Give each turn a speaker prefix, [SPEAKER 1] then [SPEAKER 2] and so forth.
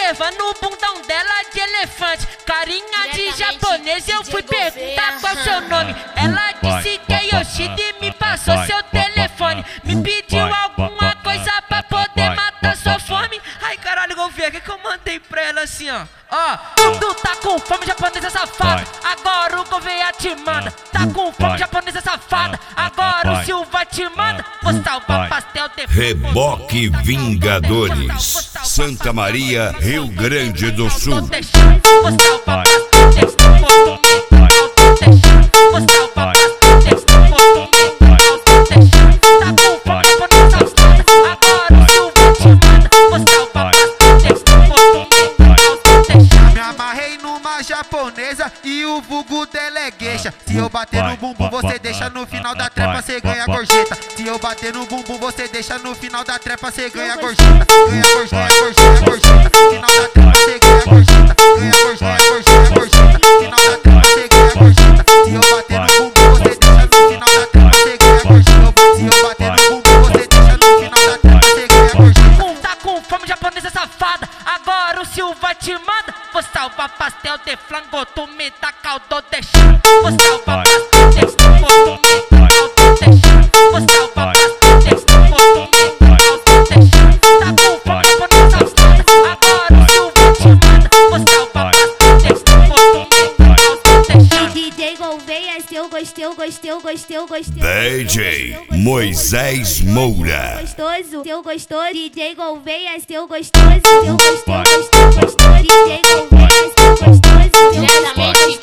[SPEAKER 1] observando o bundão dela de elefante. Carinha de japonês, eu fui perguntar qual seu nome. Ela disse que é Yoshida e me passou seu telefone. Me pediu alguma coisa pra poder matar sua fome. Ai caralho, Golfinha, o que eu mandei pra ela assim, ó? Ó, tu tá com fome, japonesa safada. Agora o Gouveia te manda. Tá com fome, japonesa safada. Agora o Silva te manda. Vou salvar pastel de
[SPEAKER 2] Reboque Vingadores, Santa Maria, Rio Grande do Sul.
[SPEAKER 1] Vou salvar pastel de
[SPEAKER 3] japonesa e o vulgo dela é gueixa. Se eu bater no bumbum, você deixa no final da trepa, cê ganha gorjeta. Se eu bater no bumbum, você deixa no final da trepa, cê ganha gorjeta. Ganha gorjeta, gorjeta, gorjeta. Final da trepa, cê ganha gorjeta. Ganha gorjeta, gorjeta, gorjeta. Final da trepa, cê ganha gorjeta. Se eu bater no bumbum, você deixa no final da trepa, cê ganha gorjeta. Se eu bater no bumbum, você deixa no final da trepa, cê ganha gorjeta.
[SPEAKER 1] Tá com fome, japonesa safada. Agora o Silva te manda. Vou salvar pastel de flango, tu me dá caldo de chão. Vou salvar pastel de flango, tu me dá caldo de chão. Vou salvar pastel de flango, tu me dá caldo de chão. Tá com fome, japonesa safada. Agora o Silva te manda. Vou salvar pastel de flango, tu me dá caldo de chão.
[SPEAKER 4] DJ Gouveia, eu gostei.
[SPEAKER 2] DJ Moisés Moura.
[SPEAKER 4] Gostoso, eu gostou. DJ Gouveia, eu gostoso. DJ Gouveia, eu gostoso.
[SPEAKER 5] Diretamente